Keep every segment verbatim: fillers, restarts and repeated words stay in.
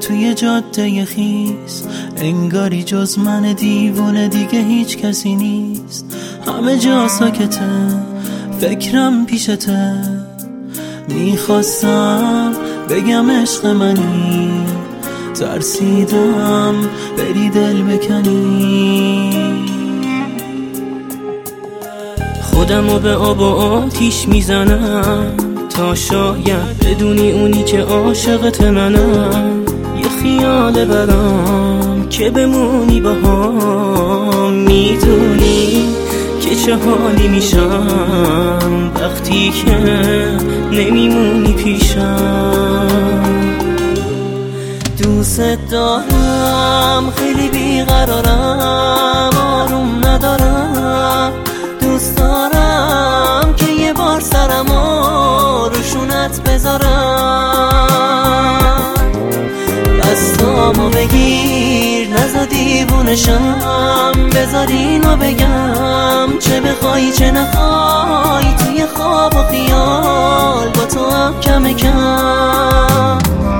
توی جاده خیس، انگاری جز من دیوونه دیگه هیچ کسی نیست. همه جا ساکته، فکرم پیشته، میخواستم بگم عشق منی، ترسیدم بری دل بکنی. خودمو به آب و آتیش میزنم تا شاید بدونی اونی که عاشقت منم. یه خیال برام که بمونی باهام، میدونی که چه حالی میشم وقتی که نمیمونی پیشم. دوست دارم، خیلی بیقرارم، آروم ندارم. دوست دارم که یه بار سرمو روشونت بذارم. دستامو بگیر، نزا دیوونشم، بذار اینو بگم، چه بخوای چه نخوای، توی خواب و خیال با تو هم کم کم.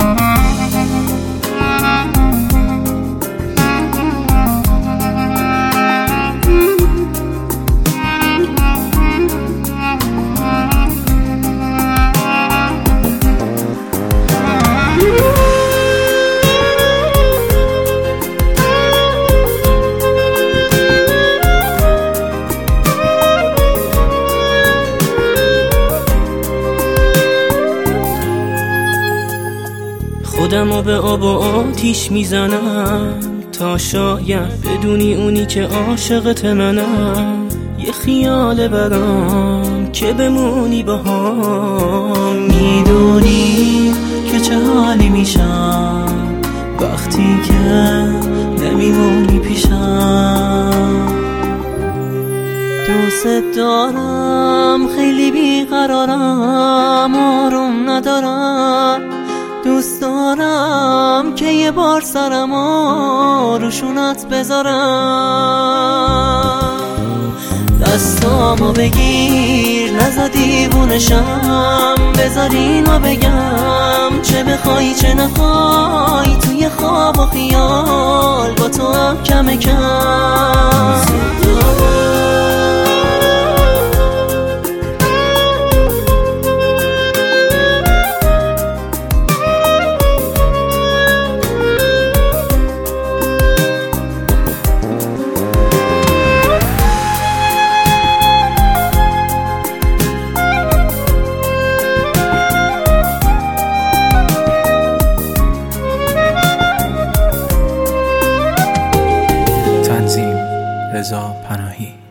خودمو به آب و آتیش میزنم تا شاید بدونی اونی که عاشقت منم. یه خیال برام که بمونی باهام، میدونی که چه حالی میشم وقتی که نمیمونی پیشم. دوست دارم، خیلی بیقرارم، آروم ندارم. دوست دارم که یه بار سرمو روشونت بذارم. دستامو بگیر، نزا دیوونشم، بذار اینو بگم، چه بخوای چه نخوای، توی خواب و خیال با تو هم کم کم. رضا پناهی.